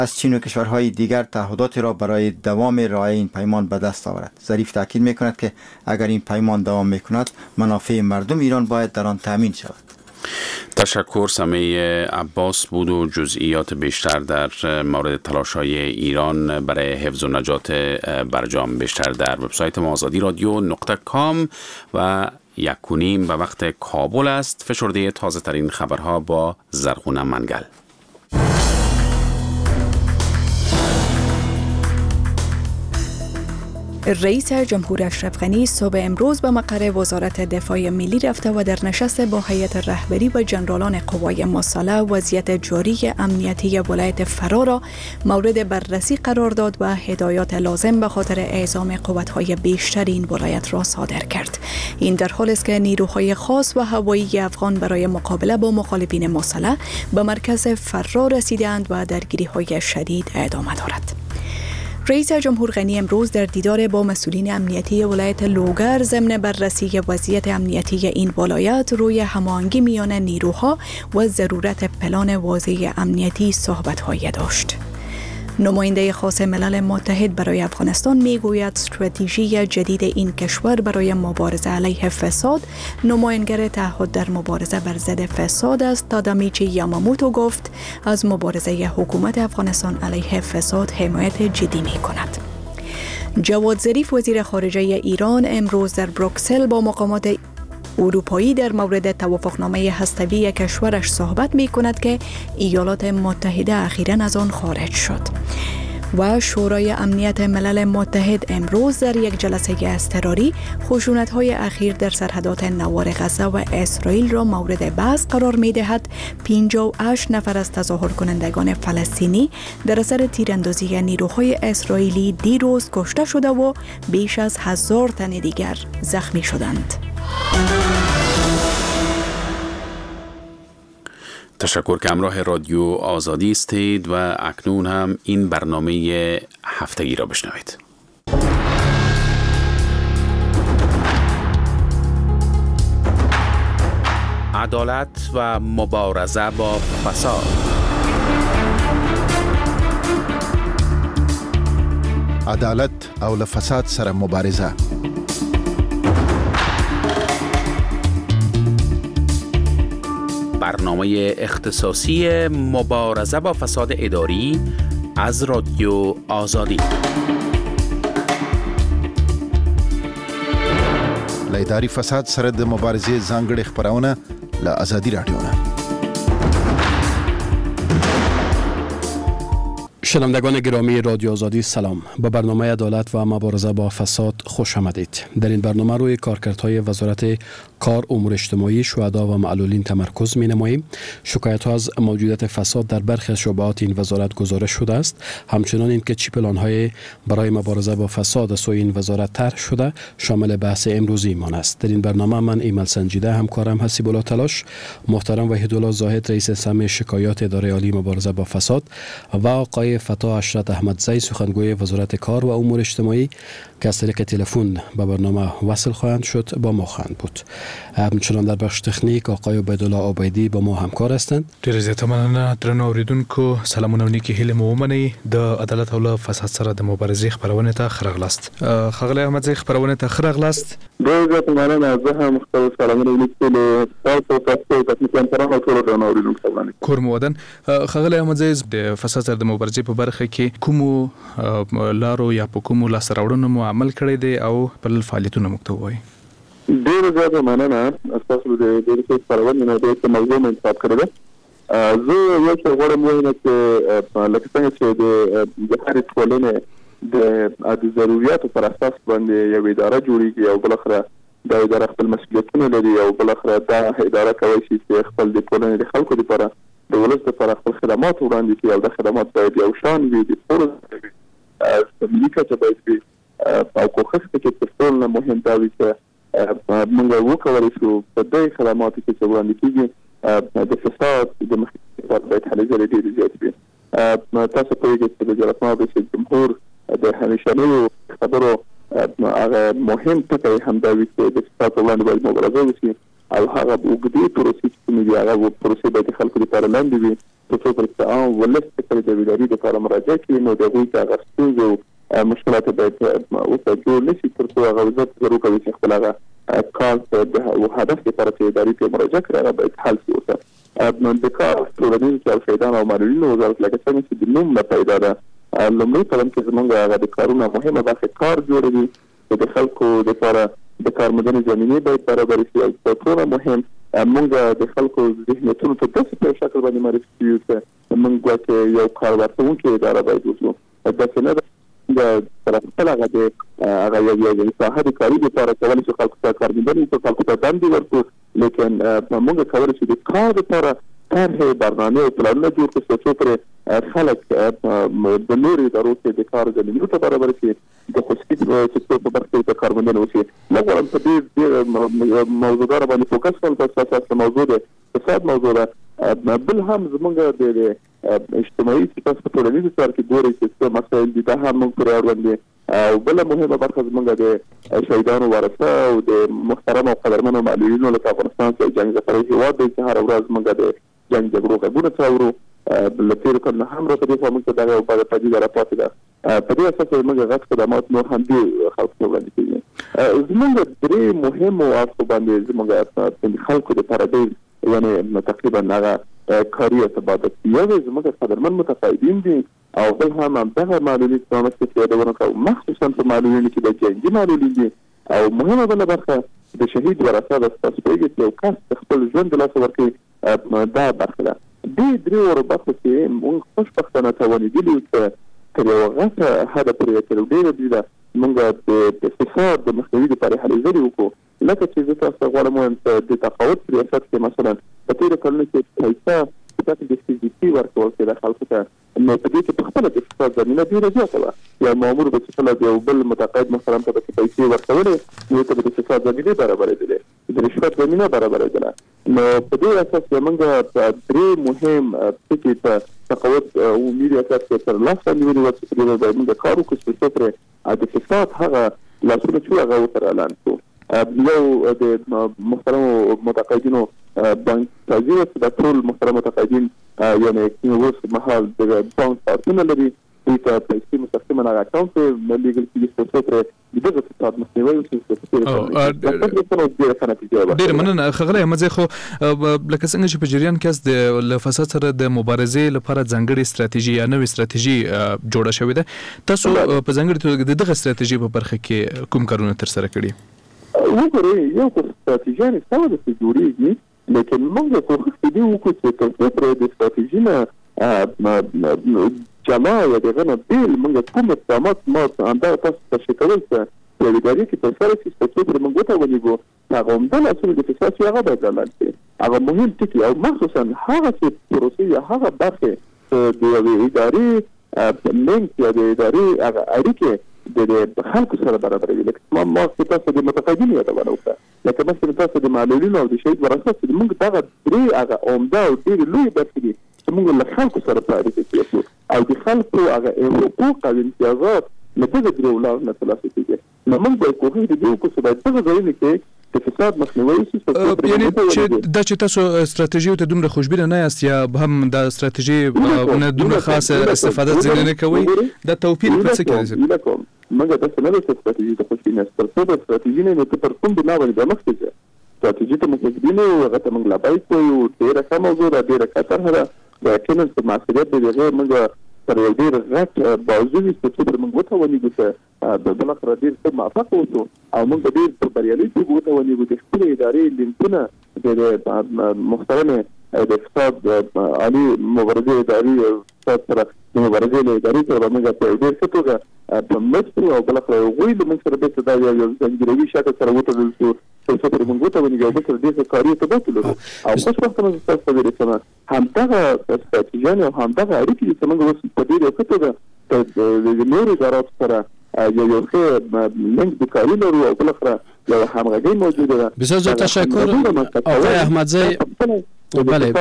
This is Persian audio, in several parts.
از چین و کشورهای دیگر تعهداتی را برای دوام رعایت این پیمان به دست آورد. ظریف تاکید می‌کند که اگر این پیمان دوام می‌کند منافع مردم ایران باید در آن تامین شود. تشکر. سمیع عباس بود و جزئیات بیشتر در مورد تلاش‌های ایران برای حفظ و نجات برجام بیشتر در وبسایت ما azadi.radio.com و 1:30 به وقت کابل است. فشرده تازه ترین خبرها با زرخونه منگل. رئیس جمهور اشرف غنی صبح امروز به مقر وزارت دفاع ملی رفته و در نشست با هیئت رهبری و جنرالان قوای مسلح وضعیت جاری امنیتی ولایت فرا را مورد بررسی قرار داد و هدایات لازم به خاطر اعزام قوت‌های بیشتر این ولایت را صادر کرد. این در حالی است که نیروهای خاص و هوایی افغان برای مقابله با مخالفین مسلح به مرکز فرا رسیدند و درگیری‌های شدید ادامه دارد. رئیس جمهور غنی امروز در دیدار با مسئولین امنیتی ولایت لوگر ضمن بررسی وضعیت امنیتی این ولایت روی هماهنگی میان نیروها و ضرورت پلان واضح امنیتی صحبت‌های داشت. نماینده خاص ملل متحد برای افغانستان میگوید استراتژی جدید این کشور برای مبارزه علیه فساد نماینگر تعهد در مبارزه بر ضد فساد است. تادامیچی یاماموتو گفت از مبارزه حکومت افغانستان علیه فساد حمایت جدی می کند. جواد ظریف وزیر خارجه ایران امروز در بروکسل با مقامات اروپایی در مورد توافقنامه هسته‌ای کشورش صحبت می کند که ایالات متحده اخیراً از آن خارج شد. و شورای امنیت ملل متحد امروز در یک جلسه اضطراری خشونت‌های اخیر در سرحدات نوار غزه و اسرائیل را مورد بحث قرار می‌دهد. 58 نفر از تظاهر کنندگان فلسطینی در اثر تیراندازی نیروهای اسرائیلی دیروز کشته شده و بیش از 1000 تن دیگر زخمی شدند. تشکر که همراه رادیو آزادی استید و اکنون هم این برنامه هفتگی را بشنوید. عدالت و مبارزه با فساد. عدالت او له فساد سره مبارزه. برنامه اختصاصی مبارزه با فساد اداری از رادیو آزادی. له اداري فساد سره د مبارزې ځانګړي خبرونه له آزادي رادیو نه. شنوندگان گرامی رادیو آزادی سلام. به برنامه عدالت و مبارزه با فساد خوش آمدید. در این برنامه روی کارکردهای وزارت کار، امور اجتماعی، شهدا و معلولین تمرکز می نماییم. شکایت ها از موجودیت فساد در برخی از شعبات این وزارت گزارش شده است. همچنان این که چی پلان‌های برای مبارزه با فساد از سوی این وزارت طرح شده شامل بحث امروزی مان است. در این برنامه من ایمل سنجیده، همکارم حسیب الله تلاش، محترم وحیدالله زاهد رئیس سهم شکایات اداره عالی مبارزه با فساد و آقای فتا اشرت احمدزی سخنگوی وزارت کار و امور اجتماعی که از طریق تلفن به برنامه وصل خواهند شد با ما خواهند بود. همچنان در بخش تکنیک آقای عبیدالله عبیدی با ما همکار هستند. ډیر زیاته مننه درنو اوریدونکو، سلامونه نیکی هیله مو ومنئ. د عدالت او فساد سره د مبارزې خبرونه ته خرغلاست. خغلی احمدزی خبرونه ته خرغلاست. ډیر زیاته مننه. زه هم خپل سلامونه لیکم تاسو ته تاسو ته ټول درنو اوریدونکو باندې کور مودن. خغلی احمدزی د فساد سره د مبارزې په برخه کې کوم لارو یا په کوم لاس راوړنو مو عمل کړی دی او په فعالیتونو مکتوبوي؟ ډیر زیاته مننه. تاسو د دې خبرونه نه د موضوع انتخاب کړی دی. زه یو څه غواړم ووایم چې لکه څنګه چې د هرې ټولنې د ضرورتو پر اساس باندې یو اداره جوړیږي او بل اخره دا اداره خپل مسؤلیتونه لري او بل اخره دا اداره کوي چې خپل د ټولنې د خلکو لپاره د ولس لپاره خپل خدمات وړاندې کړي او د خدمات باید یو شان وي، د ټولو ملي کچه باید وي او کوښښ وکړي چې ټول نه مهم دا وي چې موږ وکولای شو په دې خدماتو کې چې وړاندې کېږي د فساد د مخنیوي لپاره باید هلې ځلې ډېرې زیاتې وي. تاسو پوهېږئ چې د جلسه رئیس جمهور د همیشنیو خبرو هغه مهم ټکی همدا وي چې د فساد په وړاندې باید مبارزه وشي او هغه اوږدې پروسې چې کومې دي هغه پروسې باید د خلکو لپاره لنډې وي څو پر عام ولس کې د ویلاري د لپاره مراجعه کوي نو د هغوی هغه ستونزې مشکلات باید اوسه جوړ نشي تر څو هغه وزارت ضرور کوي چې خپل هغه کار د هدف لپاره چې ادارې ته مراجعه کړي هغه باید حل شي اوسه د کار ټولنیز کارشیدان او معلولین وزارت لکه څنګه چې د نوم نه پیدا ده لومړی قدم کې زموږ هغه د کارونو مهمه برخه کار جوړوي د خلکو لپاره د کارموندنې زمینې باید برابر شي او تر ټولو مهم موږ د خلکو ذهنیتونو ته داسې په شکل باندې معرفي کړو چې موږ ګواکې یو کار ورکوونکې اداره باید اوسو داسې نه ده د خپل هغه د یو ساحه د کاري لپاره کولی شو خلکو ته کارموندنې په خلکو ته دندې ورکړو لیکن موږ کولی شو د کار لپاره طرحې برنامې او پلانونه جوړ کړو څو پرې خلک د نورو ادارو کې د کار زمینو ته برابر شي د خصوصي سکتور په برخه کې د کارموندنې وشي نه غواړم په دې موضوعدار باندې فوکس کړم په اساس موضوع د اقتصاد موضوع ده بل هم زموږ د اجتماعي سکتور په ټولنیز کار کې ګوري چې څه مسایل دي دا هم موږ پرې اړوند دي او بله مهمه برخه زموږ د شهیدانو ورثه او د محترم او قدرمنو معلولینو لکه افغانستان کې جنګ زخري هېواد دی چې هره ورځ موږ د جنګ جګړو غږونه څاورو له تېرو کلونو هم راته دې خوا موږ ته دغه یو بده پدیده راپاتې ده په دې اساس موږ غټ خدمات نور هم دې خلکو ته وړاندې کېږي زموږ درې مهمو اړخو باندې زموږ خلکو دپاره ډېر یعنې تقریبا هغه کاري ارتباطات یو زموږ قدرمن متقاعدین دي او بل هم همدغه معلولین په رامنځته کې یادونه کوو مخصوصا په معلولینو کې د جنګي معلولین دي او مهمه بله برخه د شهید ورثه ده ستاسو پوهېږئ چې یو کس خپل ژوند د لاسه ورکوي دا برخه ده دې درېو برخو کې موږ خوشبختانه توانېدلي یو چې تر یوه غټه حده پورې تر ډېره ده موږ د فساد د مخنیوي دپاره هلې ځلې وکړو لکه چې زه تاسو ته غواړم ووایم چې د تقاعد په ریاست کې مثلا په تېرو کلونو کې پیسه داسې د CGP ورکول کېده خلکو ته نو په دې کې په خپله د فساد زمینه ډېره زیاته وه یو مامور به چې کله د یو بل متقاعد محترم ته به چې پیسې ورکولې نو ته به د فساد زمینې برابرېدلې د رشوت زمینه برابرېدله نو په دې اساس زموږ درې مهم ټکي په تقاعد عمومي ریاست کې تر لاسه نیولي وه چې په دې باید موږ کار وکړو چې څو پرې د فساد هغه لاسونه چې هغه ورسره اعلان کړو یو د محترمو متقاعدینو بانک تاجي چې د ټول محترم متقاعدین یعنې اوس مهال د بانک کارتونه لري دوی ته پیسې مستقیما هغه اکاونټ ته لیږل کېږي چې څو پرې د دغه فساد مخنیوی وشي ډېره مننه ښاغلی احمدزی خو لکه څنګه چې په جریان کې له فساد سره د مبارزې لپاره ځانګړې ستراتیژي یا نوې ستراتیژي جوړه شوې ده تاسو په ځانګړې توګه د دغه ستراتیژي په برخه کې کوم کارونه ترسره کړي وګورئ یو خو ستراتیژیانې سمه ده چې جوړېږي لیکن موږ کوښښ دې وکړو چې تر څو پرې د ستراتیژي نه جلا یا دغه نه بېل موږ کوم اقدامات ما همدغه تاسو تشریح کول چې په یوې ادارې کې ترسره شي تر څو پرې موږ وتوانېږو هغه عمده لاسونه د فساد چې هغه باید اعلان کړي هغه مهم ټکي او مخصوصا هغه چې پروسې یا هغه برخې د یوې ادارې لینک یا د ادارې هغه اړیکې د خلکو سره برابروي لکه ما تاسو د متقاعدینو یادونه وکړه لکه مثلا تاسو د معلولینو او د شهید ورثه چې موږ دغه درې هغه عمده او ډېرې لویې برخې دي چې موږ له خلکو سره په اړیکه کې یو او د خلکو هغه حقوق او امتیازات له دغه درېو لارو نه ترلاسه کېږي نو موږ باید کوښښ دې وکړو چې باید دغه ځایونه کې د فساد مخنیوی شي یعنې چې دا چې تاسو ستراتیژیو ته دومره خوشبینه نه یاست یا هم دا ستراتیژي نه دومره خاصه استفاده ځینې نه کوئ دا توپیر په څه کې دی موږ داسې نه ده چې ستراتیژي ته خوشبینه یاست تر څو د ستراتیژي نه نو ته پر کوم بنا باندې به مخکې ځې ستراتیژي ته موږ خوشبینه یو هغه ته موږ لبیک وایو ډېره ښه موضوع ده ډېره ښه طرحه ده یقینا په معصریت د هغې موږ سره یو ډېر غټ بازو وي چې څو پرې موږ وتوانېږو چې بالاخره ډېر ښه موفق اوسو او موږ ډېر په بریالي توګه وتوانېږو د خپلې ادارې لینکونه د محترمې د اقتصاد عالي مبارزې ادارې استاد سره د مبارزې له ادارې سره به موږ په ډېر ښه توګه په مرسته کړو او بالاخره هغوی له موږ سره بېرته دا یو ځانګړي شکل سره وتړل شو تر څو پرې موږ وتوانېږو او بل سره ډېر ښه کاري ارتباط ولرو او خوشبختانه زه ستاسو ته ویلې همدغه ستراتیژیانې او همدغه اړیکې دي چې موږ اوس په ډېر ښه توګه د نورو اداراتو سره یو ښه لینک د کاري لرو او بالاخره یو همغږي موجوده ده بسیار زیاد تشکر آقای احمدزی بله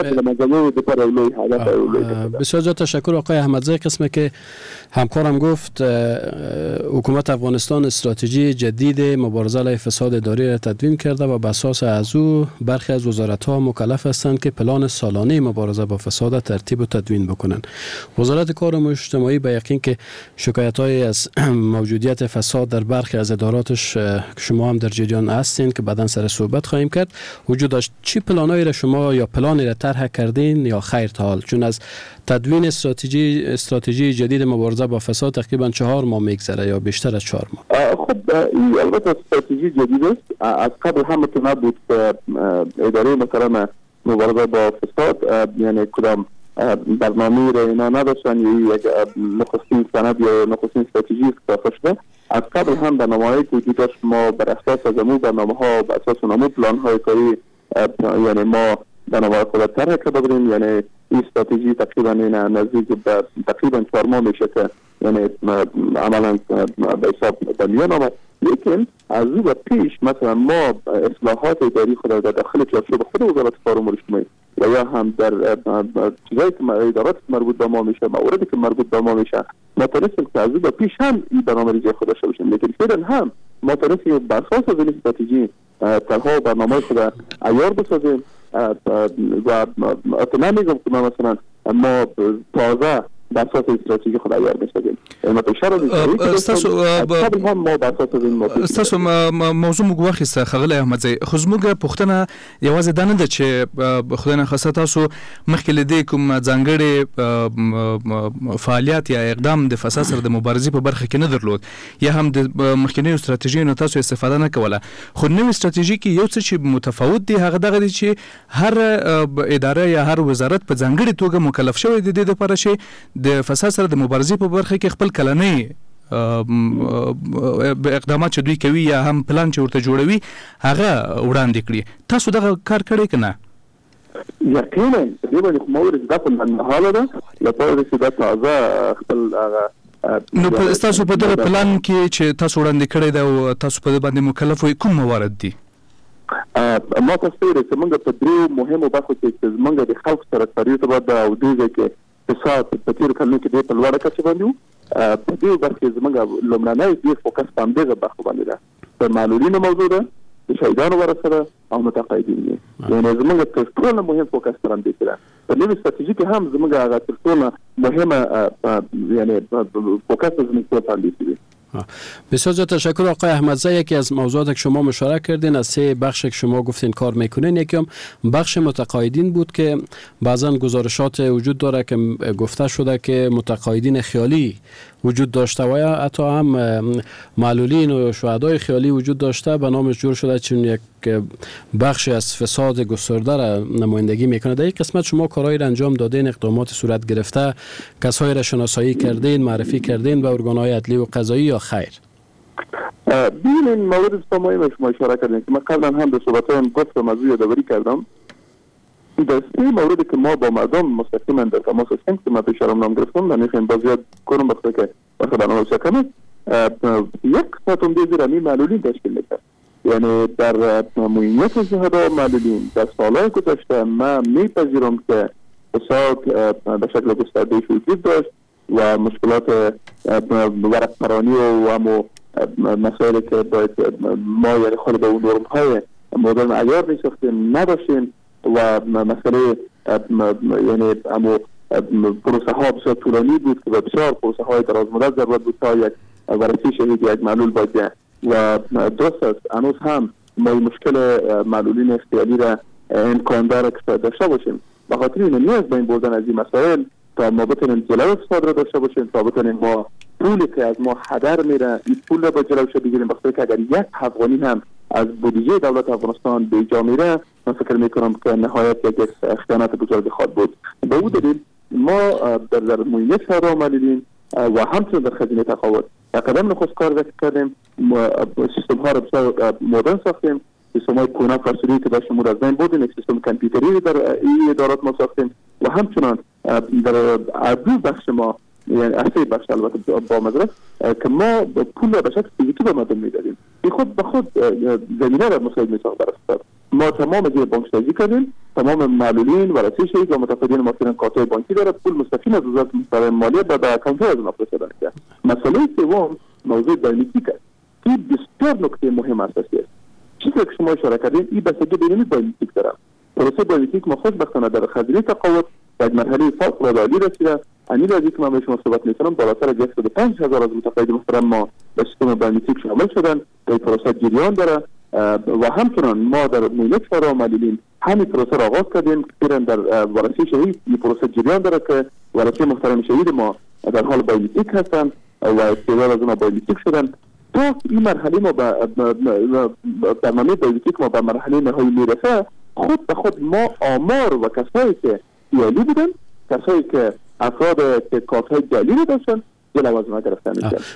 بله. بسیار زیاد تشکر آقای احمدزی. قسمه که همکارم گفت حکومت افغانستان استراتژی جدید مبارزه علیه فساد اداری را تدوین کرده و بر اساس از او برخی از وزارت‌ها مکلف هستند که پلان سالانه مبارزه با فساد ترتیب و تدوین بکنند. وزارت کار اجتماعی به یقین که شکایت‌های از موجودیت فساد در برخی از اداراتش شما هم در جریان هستین که بعداً سر صحبت خواهیم کرد وجود داشت. چی پلانایی را شما یا پلانی را طرح کردین یا خیر تا حال؟ چون از تدوین استراتژی جدید مبارزه با فساد تقریبا 4 ماه میگذره یا بیشتر از 4 ماه. خب این البته استراتژی جدید است. از قبل هم که نبود اداره مثلا مبارزه با فساد یعنی کدام برنامه را اینا نداشتن یا یک نخستین سند یا نخستین استراتژی اختلاف شده. از قبل هم برنامه‌هایی که وجود داشت ما بر اساس از امو برنامه‌ها بر اساس امو پلان‌های کاری یعنی ما برنامه خود طرح کرده بودیم. یعنی این استراتژی تقریبا نزدیک به تقریبا 4 ماه میشه که یعنی عملا به حساب در میان آمد. لیکن از او به پیش مثلا ما اصلاحات اداری خود در داخل چارچوب خود وزارت کار و امور اجتماعی و یا هم در چیزایی که ادارات مربوط به ما میشه مواردی که مربوط به ما میشه ما تونستیم که از او به پیش هم این برنامه ریزی خود داشته باشیم. لیکن فعلا هم ما تونستیم بر اساس از این استراتژی طرح‌ها و برنامه‌های خود عیار بسازیم و اطلاع میگم که مثلا ما تازه بر اساس استراتژی خود عیار می‌سازیم. ستاسو موضوع موږ واخیسته ښاغلی احمدزی. خو زموږ پوښتنه یوازې دا نه ده چې خدای نخواسته تاسو مخکې له دې کوم ځانګړی فعالیت یا اقدام د فساد سره د مبارزې په برخه کې نه درلود یا هم د مخکینیو استراتیژیو تاسو استفاده نه کوله. خو نوې استراتیژي کې یو څه چې متفاوت دی هغه دغه دی چې هر اداره یا هر وزارت په ځانګړي توګه مکلف شوی دی د دې لپاره چې د فساد سره د مبارزې په برخه کې خپل کلنۍ اقدامات چې دوی کوي یا هم پلان چې ورته جوړوي هغه وړاندې کړي. تاسو دغه کار کړی که نه؟ یقینا دې باندې مورد د په منحاله ده لپاره چې دا تازه خپل نو تاسو په دغه پلان کې چې تاسو وړاندې کړی ده او تاسو په دې باندې مکلف وي کوم موارد دي؟ ما تاسو ته چې موږ په درې مهمو برخو کې موږ د خلکو سره تاریخ باندې او دوی کې فساد په تیر کلونو کې د لوړه کچه باندې په دې برخه کې زموږ لومړنی ډیر فوکس په همدغه برخه باندې ده. په معلولینو موضوع ده، د شهیدانو ورسره او متقاعدین دي. یعنی زموږ تر ټولو مهم فوکس تر همدې کې ده. په نوې استراتیژي کې هم زموږ هغه تر ټولو مهمه یعنی فوکس زموږ په باندې دی. بسیار زیاد تشکر آقای احمدزی. یکی از موضوعات که شما مشارکت کردین از 3 بخش که شما گفتین کار میکنین، یکی هم بخش متقاعدین بود که بعضا گزارشات وجود داره که گفته شده که متقاعدین خیالی وجود داشته و یا حتی هم معلولین و شهدای خیالی وجود داشته، به نامش جور شده چون یک بخشی از فساد گسترده را نمایندگی میکنه. در این قسمت شما کارهایی را انجام دادین، اقدامات صورت گرفته، کسایی را شناسایی کردین، معرفی کردین به ارگان‌های عدلی و قضایی یا خیر؟ ببینید مورد اجتماعی شما اشاره کردین که من قبلا هم به صحبتایم گفتم از روی یادآوری کردم. در 3 موردی که ما با مردم مستقیما در تماس هستیم که من اشاره نام گرفتم من نمیخوام بازیات کنم بخاطر که وقت برنامه کنم. یک ساعتم دیگر می معلولین تشکیل میده. یعنی در معینیت شهدا معلولین در سالهای گذشته ما میپذیرم که فساد به شکل گسترده وجود داشت و مشکلات ورق پرانی و مسائلی که باید ما یعنی خود به اون نرم‌های مدرن عیار می‌ساختیم نداشتیم و مسئله یعنی اما پروسه ها بسیار طولانی بود که بسیار پروسه های دراز مدت ضرورت بود تا یک ورسی شهید یک معلول باید و درست است هنوز هم ما مشکل معلولین اختیاری را امکان داره که داشته باشیم. به خاطر این نیاز به این بردن از این مسائل تا ما بتونیم جلوی فساد را داشته باشیم، تا بتونیم ما پولی که از ما هدر میره این پول را با جلوش بگیریم. بخاطر که اگر یک افغانی هم از بودجه دولت افغانستان به جا میره من فکر میکنم که نهایت یک خیانت بزرگ خواهد بود. به او دلیل ما در معینه شهدا معلولین و همچنین در خزینه تقاعد قدم نخست کار کردیم. سیستم ها را بسیار مدرن ساختیم، سیستم های کونه فرسوری که داشت شمول از بین بردیم، یک سیستم کامپیوتری در این ادارات ما ساختیم و همچنان در دو بخش ما یعنی اصلی بخش البته با مدرس که ما پول را به شکل فیزیکی به مردم میدادیم. این خود به خود زمینه را مساعد میساخت برای فساد. ما تمام از بانکسازی کردیم، تمام معلولین و رسیده شهید و متقاعدین مافیان کارتای بانکی داره، پول مستقیم از وزارت مالیه به اکانت از اونا فرستاده میشه. مسئله سوم موضوع بایومتریک است که بسیار نکته مهم اساسی است. چیزی که شما اشاره کردین این بستگی به این بایومتریک داره. پروسه بایومتریک ما خوشبختانه در خزینه تقاعد در مرحله فوق‌العاده رسیده. این از که من به شما صحبت می‌کنم بالاتر از 105,000 از متقاعدین محترم ما به سیستم بایومتریک شامل شدن. این پروسه جریان داره و همچنان ما در مونیک شورای معلولین همین پروسه را آغاز کردیم که در ورثه شهید این پروسه جریان داره که ورثه محترم شهید ما در حال بایومتریک هستن و استعداد از اونها بایومتریک شدن. تا این مرحله ما برنامه بایومتریک ما به مرحله نهایی میرسه، خود به خود ما آمار و کسایی که ایالی بودن، کسایی که افراد که کارت‌های جعلی رو داشتن جلو از ما گرفتن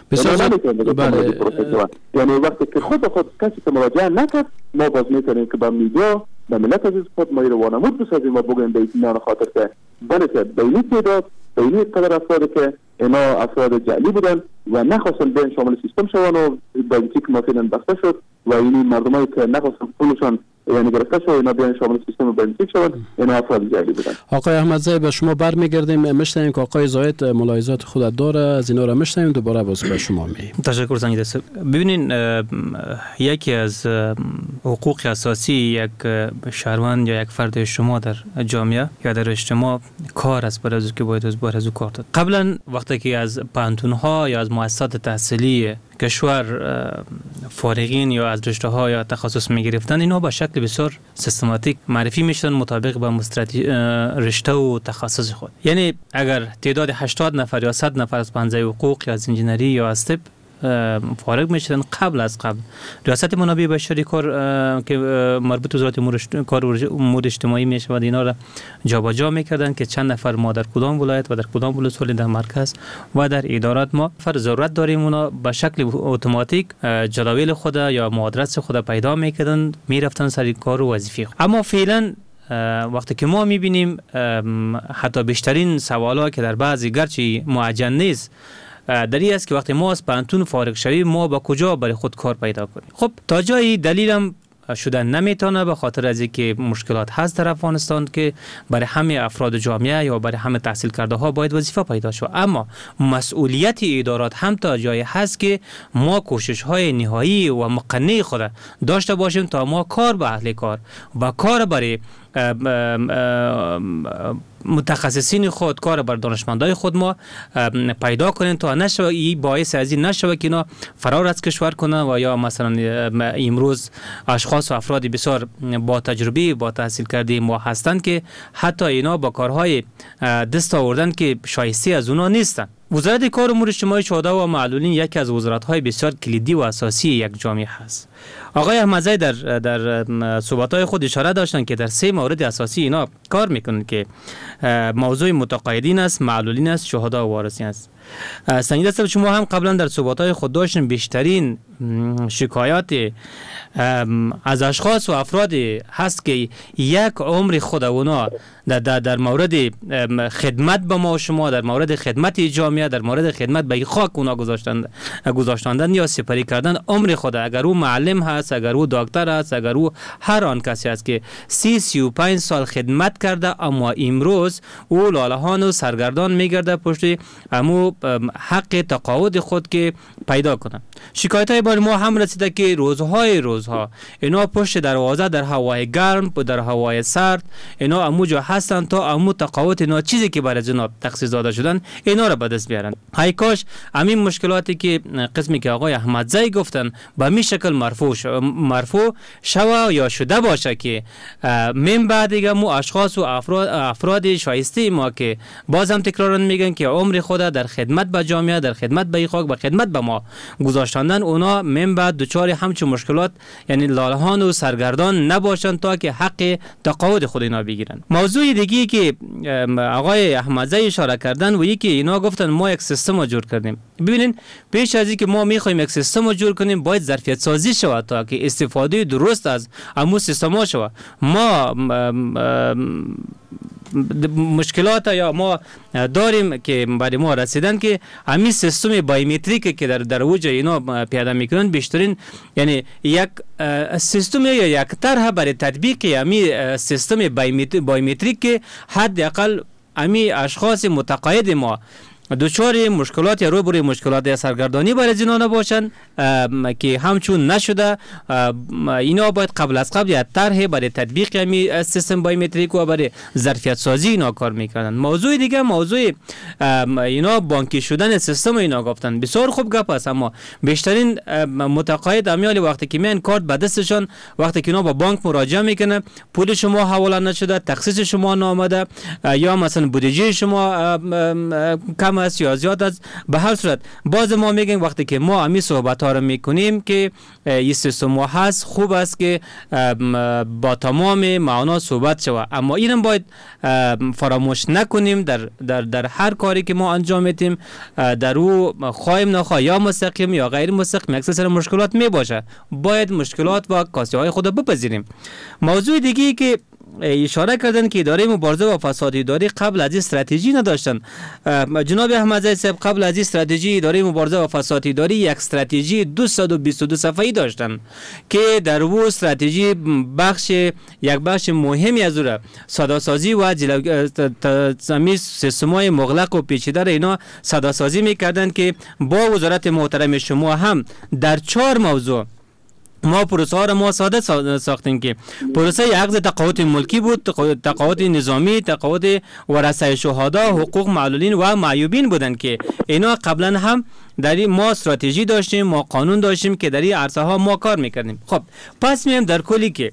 میشن. یعنی وقتی که خود به خود کسی که مراجعه نکرد، ما باز میکنیم که با میدیا به ملت عزیز خود ما رو وانمود بسازیم و بگویم به اینا خاطر که بلکه بینی تعداد بینی قدر افرادی که اینا افراد جعلی بودن و نخواستن بیان شامل سیستم شوند و بانکی که مافیان بسته شد و اینی مردمایی که نخواستن پولشان یعنی گرفته شد اینا بیان شامل سیستم بانکی شوند، اینا افراد جعلی بودن. آقای احمدزی به شما برمیگردیم، میشنویم که آقای زاید ملاحظات خود داره، از اینا را میشنویم دوباره باز به شما می. تشکر سنجید است. ببینین یکی از حقوق اساسی یک شهروند یا یک فرد شما در جامعه یا در اجتماع کار است، برای که باید از بار از کار داد. قبلا وقتی که از پانتون‌ها یا از مؤسسات تحصیلی کشور فارغین یا از رشته‌ها یا تخصص می‌گرفتن، اینا با شکل بسیار سیستماتیک معرفی میشدن مطابق با رشته و تخصص خود. یعنی اگر تعداد 80 نفر یا 100 نفر از پنجه حقوق یا از انجینری یا از طب فارغ میشدن، قبل ریاست منابع بشری کار که مربوط به وزارت کار امور اجتماعی میشود اینا را جابجا میکردن که چند نفر ما در کدام ولایت و در کدام ولسوالی در مرکز و در ادارات ما ضرورت داریم اونا به شکل اتوماتیک جداول خود یا آدرس خود پیدا میکردن، میرفتن سر کار و وظیفه. اما فعلا وقتی که ما میبینیم حتی بیشترین سوالا که در بعضی گرچه معجن نیست در این است که وقتی ما از پانتون فارغ شویم ما با کجا برای خود کار پیدا کنیم. خب تا جایی دلیلم شدن نمیتونه به خاطر از اینکه مشکلات هست در افغانستان که برای همه افراد جامعه یا برای همه تحصیل کرده ها باید وظیفه پیدا شود، اما مسئولیت ادارات هم تا جایی هست که ما کوشش های نهایی و مقنع خود داشته باشیم تا ما کار به اهل کار و کار برای متخصصین خود، کار بر دانشمندای خود ما پیدا کنیم تا نشود این باعث از این نشود که اینا فرار از کشور کنن و یا مثلا امروز اشخاص و افراد بسیار با تجربه با تحصیل کرده ما هستند که حتی اینا با کارهای دست آوردن که شایسته از اونا نیستن. وزارت کار امور اجتماعی شهدا و معلولین یکی از وزارت‌های بسیار کلیدی و اساسی یک جامعه هست. آقای احمدزی در صحبت‌های خود اشاره داشتن که در 3 مورد اساسی اینا کار میکنن که موضوع متقاعدین است، معلولین است، شهدا و وارثین است. سنجید است شما هم قبلا در صحبت‌های خود داشتن بیشترین شکایات از اشخاص و افرادی هست که یک عمر خود اونا در مورد خدمت به ما و شما، در مورد خدمت جامعه، در مورد خدمت به خاک اونا گذاشتندن یا سپری کردن عمر خود. اگر او معلم هست، اگر او دکتر هست، اگر او هر آن کسی است که 35 سال خدمت کرده اما امروز او لالهان و سرگردان میگرده پشت امو حق تقاعد خود که پیدا کنه. شکایت های بر ما هم رسیده که روزها اینا پشت دروازه در هوای گرم و در هوای سرد اینا اموجا هستن تا امو تقاعد اینا چیزی که برای جناب تخصیص داده شدن اینا را به دست بیارن. های کاش همین مشکلاتی که قسمی که آقای احمدزی گفتن به می شکل مرفوع شوه یا شده باشه که من بعد دیگه مو اشخاص و افراد شایسته ما که باز هم تکرارن میگن که عمر خود در خدمت به جامعه، در خدمت به خاک، به خدمت به ما گذاشتندن، اونا من بعد دچار همچون مشکلات یعنی لالهان و سرگردان نباشن تا که حق تقاعد خود اینا بگیرن. موضوع دیگه که آقای احمدزی اشاره کردن و یکی اینا گفتن ما یک سیستم رو جور کردیم. ببینین پیش از اینکه ما میخوایم یک سیستم رو جور کنیم باید ظرفیت سازی شود تا که استفاده درست از همون سیستم ها شود. ما مشکلات یا ما داریم که برای ما رسیدن که همین سیستم بایومتریک که در اوج اینا پیاده میکنن بیشترین یعنی یک سیستم یا یک طرح برای تطبیق همین سیستم بایومتریک که حداقل همین اشخاص متقاعد ما دچار مشکلات یا روبروی مشکلات سرگردانی برای اینا نباشن که همچون نشده اینا باید قبل از قبل یک طرح برای تطبیق همین سیستم بایومتریک و برای ظرفیت سازی اینا کار میکنن. موضوع دیگه موضوع اینا بانکی شدن سیستم اینا گفتن بسیار خوب گپ است، اما بیشترین متقاعد امیال وقتی که میان کارت به دستشان وقتی که اینا با بانک مراجعه میکنه پول شما حواله نشده، تخصیص شما نامده یا مثلا بودجه شما کم است یا زیاد است، به هر صورت باز ما میگیم وقتی که ما همین صحبت ها رو میکنیم که این سیستم هست خوب است که با تمام معنا صحبت شود، اما اینم باید فراموش نکنیم در هر کاری که ما انجام میدیم در او خواهیم نخواه یا مستقیم یا غیر مستقیم اکثر مشکلات میباشه، باید مشکلات و کاسه های خود بپذیریم. موضوع دیگه که اشاره کردن که اداره مبارزه با فساد اداری قبل از این استراتژی نداشتن. جناب احمدزاده صاحب قبل از این استراتژی اداره مبارزه با فساد اداری یک استراتژی 222 صفحه‌ای داشتن که در او استراتژی یک بخش مهمی از او ساده‌سازی و تمیز سیستم‌های مغلق و پیچیده اینا ساده‌سازی می‌کردند که با وزارت محترم شما هم در 4 موضوع ما پروسه ها را ما ساده ساختیم که پروسه عقد تقاعد ملکی بود، تقاعد نظامی، تقاعد ورثه شهدا، حقوق معلولین و معیوبین بودند که اینا قبلا هم در ما استراتژی داشتیم، ما قانون داشتیم که در این عرصه ها ما کار میکردیم. خب پس میایم در کلی که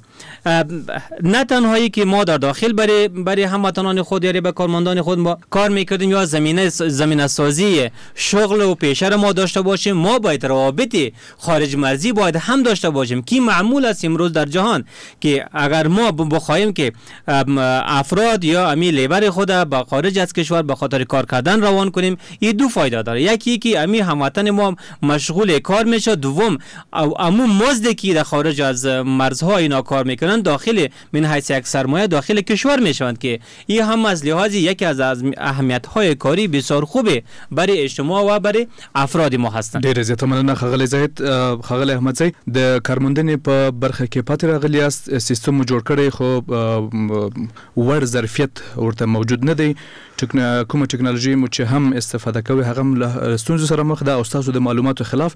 نه تنهایی که ما در داخل برای هموطنان خود یا به کارمندان خود ما کار میکردیم یا زمینه سازی شغل و پیشه را ما داشته باشیم، ما باید روابط خارج مرزی باید هم داشته باشیم که معمول است امروز در جهان که اگر ما بخوایم که افراد یا امی لیبر خود با خارج از کشور به خاطر کار کردن روان کنیم، این دو فایده داره. یکی که امی هموطن ما مشغول کار میشه، دوم امو مزد که در خارج از مرزها اینا کار میکنن داخل من حیث یک سرمایه داخل کشور میشوند که این هم از لحاظ یکی از اهمیت های کاری بسیار خوبه برای اجتماع و برای افراد ما هستند. ډیر زیات مننه خغل زاهد. خغل احمدزاده د کارمندنې په برخه کې پاتې راغلی است، سیستم جوړ کړی خو ور ظرفیت ورته موجود نه دی، کومه ټکنالوژي مو چې هم استفاده کوي هغه له ستونزو سره مخ ده او تاسو د معلوماتو خلاف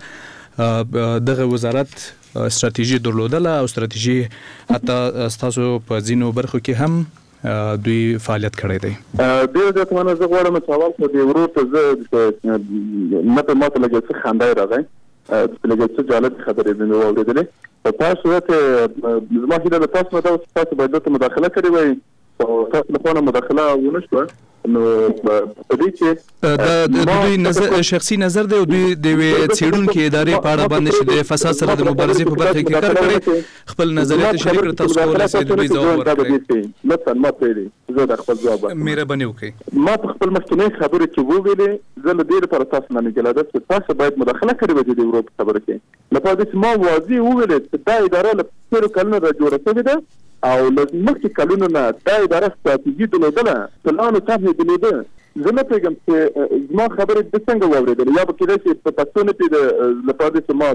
دغه وزارت استراتیژي درلودله او استراتیژي حتی تاسو په ځینو برخو کې هم دوی فعالیت کړی دی. ډیر زیات مننه. زه غواړم چې اول خو د ورور ته زه ماته لږ څه خندا راغی، لږ څه جالب خبرې مې واورېدلې. په تاسو ته زما هیله ده تاسو دا تاسو باید دلته مداخله کړې وای او تاسو له خوا مداخله ونه شوه. نو په دې چې دوی نظر شخصي نظر دی او دوی د څېړونکو ادارې په اړه باندې چې د فساد سره د مبارزې په برخه کې کار کوي خپل نظریات شریک کړئ، تاسو کولای شئ دوی ځواب ورکړئ. مثلا ما پېری زه د خپل ځواب مهرباني وکړئ. ما په خپل مخکنی خبرې کې وویلې زه له دې لپاره تاسو نه نګلا ده چې تاسو باید مداخله کړئ د اروپا خبره کې لپاره چې ما واضح وویل چې دا اداره له څو کلونو را جوړه شوې ده او لږ کلونو نه دا اداره استراتیژي درلودله، پلان او طرح درلوده. زه نه پوهېږم چې زما خبرې د څنګه واورېدلې یا به کېدای شي په پښتو نه پوهېده لپاره چې ما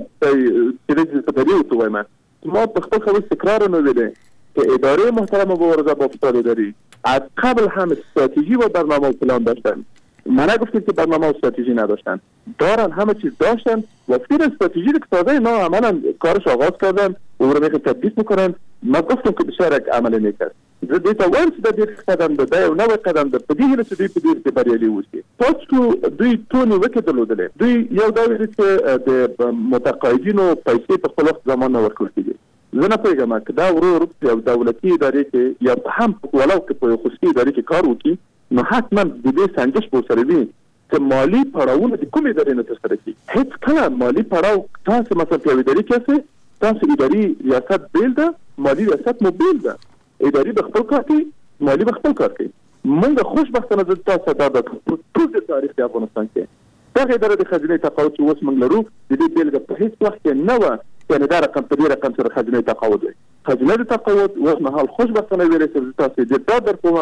کېدای په دري ورته وایم. ما په خپل خبر تکرار نه ویلې که اداره محترم مبارزه با فساد اداری از قبل هم استراتژی و برنامه و پلان داشتن. من نگفتیم که برنامه و استراتژی نداشتن، دارن، همه چیز داشتن و فکر استراتژی که تازه اینا عملا کارش آغاز کردن و رو تطبیق میکنن. ما گفتم که بسیار یک عمل میکرد. زه دې ته وایم چې دا ډېر قدم ده، دا یو نوی قدم ده په دې هیله چې دوی په دې کې بریالي اوسي. تاسو دوی څو نیوکې درلودلې، دوی یو دا ویلي چې د متقاعدینو پیسې په خپل وخت زمان نه ورکول کېږي. زه نه پوهېږم که دا ورو یو دولتي ادارې کې یا هم ولو که په یو خصوصي ادارې کې کار وکړي نو حتما د دې سنجش به ورسره وي چې مالي پړاوونه د کومې ادارې نه ترسره کړي. هېڅ کله مالي پړاو تاسو مثلا په یوې ادارې کې یاست، تاسو اداري ریاست بېل ده، مالي ریاست مو بېل ده. اداري به خپل کار کوي، مالي به خپل کار کوي. موږ خوشبختانه زه تاسو ته دا ټول د تاریخ د افغانستان کې دغه اداره د خزینې تقاعد چې اوس موږ لرو د دې بېلګه په هېڅ وخت کې نه وه یعنې دا رقم په دې رقم سره خزینې تقاعد وي. خزینه د تقاعد اوس مهال خوشبختانه ویلی چې زه تاسو ډېر ډاډ درکوم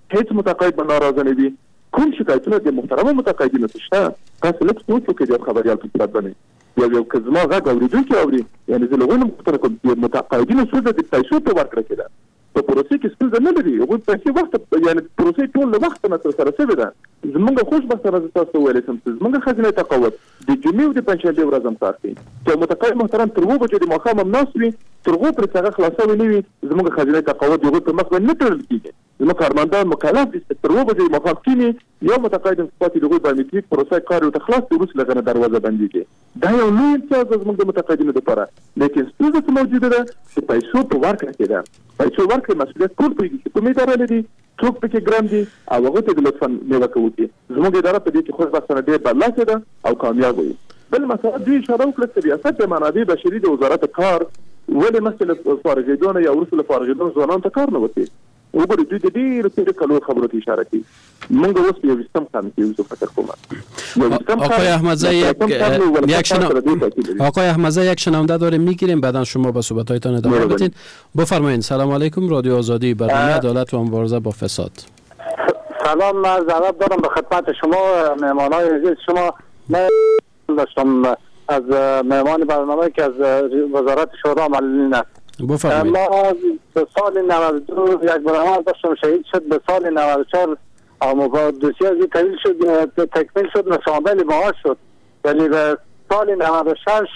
هیڅ متقاعد به ناراضه نه وي. کوم شکایتونه د محترمو متقاعدینو ته شته تاسو لږ سوچ وکړئ د خبریال په صورت باندې یو که زما غږ اورېدونکي اوري یعنې زه له هغوی نه پوښتنه کوم د متقاعدینو ستونزه د پیسو په ورکړه کې ده. په پروسې کې ستونزه نه لري، هغوی پیسې وخت یعنې پروسې ټول له وخته نه ترسره شوې ده. زموږ خوشبختانه زه تاسو ته ویلی شم چې زموږ ښځینه تقاعد د جمعې او د پنجشنبې ورځ هم کار کوي. چې متقاعد محترم تر 7 بجو د ماښام هم ناست وي، تر هغو پورې چې هغه خلاص شوی نه وي زموږ ښځینه تقاعد د هغوی په مخ باندې نه تړل کېږي. زموږ کارمندان مکلف دي چې تر 7 بجې ماښام کښېني، یو متقاعد هم پاتې د هغوی بایومټریک پروسه کار ورته خلاص کړي، وروسته له هغه نه دروازه بندېږي. دا یو لوی امتیاز ده زموږ د متقاعدینو دپاره. لیکن ستونزه څه موجوده ده چې پیسو په ورکړه کې ده. پیسو ورکړې مسؤلیت ټول پوهېږي چې کومې اداره لري، څوک پکې ګرم دي او هغوی ته د لطفا نیوکه وکړي. زموږ اداره په دې کې خوشبختانه ډېر برلاسې ده او کامیابه وي. بل مسله دوی اشاره وکړه چې ریاست د منابع بشري د وزارت کار ولې مخکې له فارغېدو نه یا وروسته له فارغېدو ځوانانو ته کار نه ورکوي. وګورئ دوی د ډېرو تېرو کلونو خبرو ته اشاره کوي. موږ اوس په 20م قرن کې یو، زه فکر کوم آقای احمدزی یک شنونده داریم میگیریم، بعدا شما به صحبت‌هایتان ادامه بدین. بفرمایید. سلام علیکم، رادیو آزادی، برنامه عدالت و مبارزه با فساد. سلام، من ضرب دارم به خدمت شما مهمانان عزیز. شما من داشتم از مهمان برنامه که از وزارت شورا معلولین است. بفرمایید. ما سال 92 یک برنامه داشتم، شهید شد. به سال 94 دوسیه از تکمیل شد و شامل معاش شد، ولی به سال 96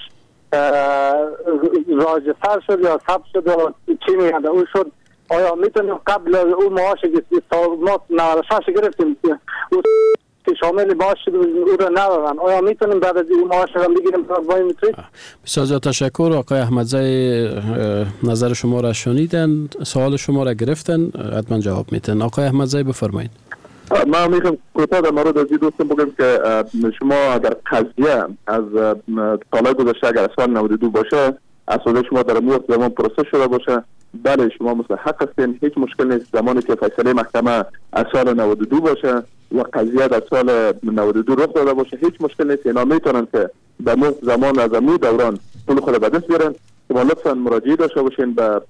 راجع‌تر شد یا ثبت شد و چی میگن او شد. آیا میتونیم قبل اون معاش که ما 96 گرفتیم که شامل معاش شد او رو ندادن، آیا میتونیم بعد از این معاش رو بگیریم بایومتریک؟ بسیار زیاد تشکر. آقای احمدزی نظر شما را شنیدن، سوال شما را گرفتن، حتما جواب میتن. آقای احمدزی بفرمایید. ما میخوام کوتاه در مورد از این دوستم بگم که شما اگر قضیه از سال گذشته اگر سال 92 باشه، اساسا شما در مورد زمان پروسه شده باشه، بله شما مستحق هستین، هیچ مشکل نیست. زمانی که فیصله محکمه از سال 92 باشه و قضیه در سال 92 رخ داده باشه، هیچ مشکل نیست. اینا میتونن که در مورد زمان از امو دوران پول خود به دست بیارن. شما لطفا مراجعه داشته باشین به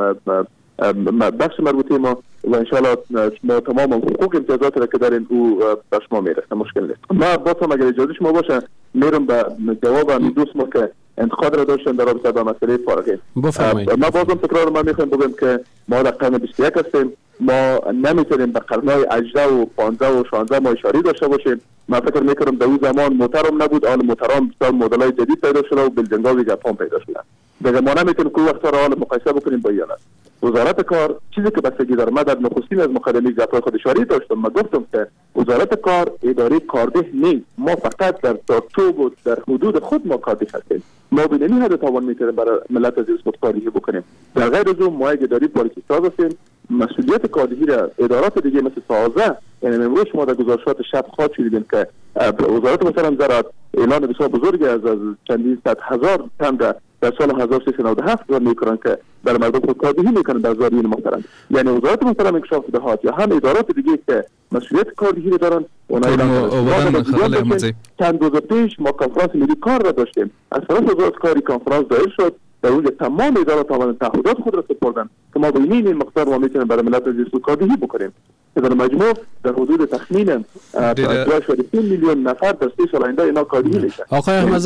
بخش مربوطه ما و انشاءالله ما تمام حقوق امتیازات را که دارین او به شما میرسه، مشکل نیست. ما بازم اگر اجازه شما باشه میرم به جواب همین دوست ما که انتقاد را داشتن در رابطه با مسئله فارغی. ما بازم تکرار ما میخوایم بگم که ما در قرن 21 هستیم، ما نمیتونیم به قرنهای 18 و 15 و 16 ما اشاره داشته باشیم. من فکر میکنم در اون زمان موترم نبود، حال موترم بسیار مدلای جدید پیدا شده و بلجنگاوی ژاپن پیدا شده. دیگه ما نمیتونیم که وقتا را حال مقایسه بکنیم با ایالت. وزارت کار چیزی که بستگی داره، من در نخستین از مقدمه جلسه خود اشاره داشتم، من گفتم که وزارت کار اداره کارده نیست، ما فقط در چارچوب و در حدود خود ما کارده هستیم. ما به این حد توان میتونیم برای ملت عزیز کاردهی بکنیم. در غیر از اون ما یک اداره پالیسی ساز هستیم، مسئولیت کاردهی را ادارات دیگه مثل سازه، یعنی امروز شما در گزارشات شب خواهد شنیدین که وزارت مثلا زراعت اعلان بسیار بزرگی از چندین صد هزار تن در سال 1397 میکنن که در مردم خود کاردهی میکنن در زارعین محترم. یعنی وزارت محترم انکشاف دهات یا هم ادارات دیگه که مسئولیت کاردهی رو دارن اونا اعلان چند روز پیش ما کنفرانس ملی کار را داشتیم، از طرف وزارت کاری کنفرانس دایر شد، در اونجا تمام ادارات آمدن تعهدات خود را سپردن که ما به این مقدار ما میتونیم برای ملت عزیز کاردهی بکنیم. در مجموع در حدود تخمین 2.3 میلیون نفر در 3 سال آینده اینا کاردهی میشن. آقای احمدزی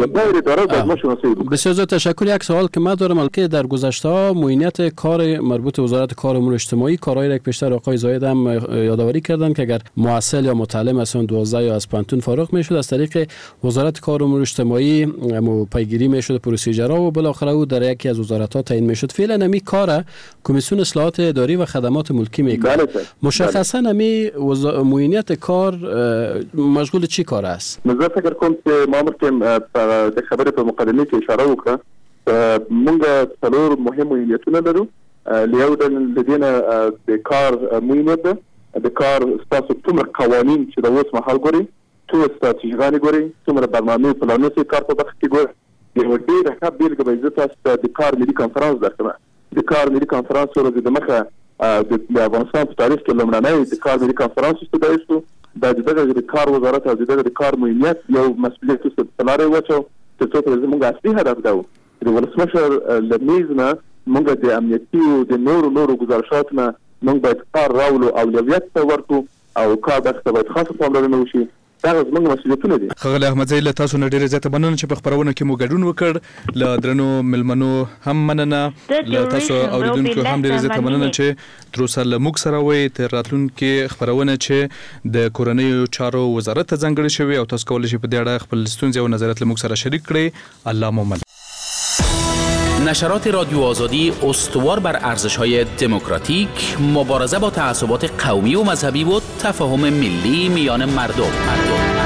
بسیار زیاد تشکر. یک سوال که من دارم که در گذشته ها معینیت کار مربوط به وزارت کار و امور اجتماعی، کارهایی را که پیشتر آقای زاید هم یادآوری کردن که اگر محصل یا متعلم از 12 یا از پانتون فارغ میشد، از طریق وزارت کار و امور اجتماعی پیگیری میشد پروسیجرها و بالاخره او در یکی از وزارت‌ها تعیین میشد. فعلا نمی کار کمیسیون اصلاحات اداری و خدمات ملکی میکنه. مشخصا نمی معینیت کار مشغول چی کار است؟ من فکر کنم که ما مرکم در خبر په مقدمه کې اشاره وکړه، موږ څلور مهم معینیتونه لرو. لیو د دینه د کار معینیت ده، د کار ستاسو څومره قوانین چې د اوس مهال ګوري، څومره استراتیژیګانې ګوري، څومره برنامې پلانونه چې کار په برخه کې ګوري. یو ډېر ښه بیلګه به زه تاسو ته د کار ملي کنفرانس درکړم. د کار ملي کنفرانس ورځ د مخه د افغانستان په تاریخ کې لومړنی د کار ملي کنفرانس استدعای شو. دا د کار وزارت او د کار معینیت یو مسؤلیت څه تلاره وچو چې څه ته زموږ اصلي هدف ده. د ولسمشر له میز نه موږ د امنیتي او د نورو گزارشات نه موږ باید کار راولو اولویت ته ورکړو او کار دغه باید خاصه پاملرنه وشي. دا زموږ مسؤلیتونه دي. خغل احمدزی له تاسو نه ډیره زیاته مننه چې په خبرونه کې مو ګډون وکړ. له درنو ملمنو هم مننه، له تاسو اوریدونکو هم ډیره زیاته مننه چې تر اوسه له موږ سره وئ. تر راتلونکي خبرونه چې د کورنیو چارو وزارت ته ځانګړې شوې او تاسو کولی شئ په دې اړه خپل ستونزې او نظریات له موږ سره شریک کړئ. الله مو مل. نشرات رادیو آزادی استوار بر ارزش‌های دموکراتیک، مبارزه با تعصبات قومی و مذهبی و تفاهم ملی میان مردم.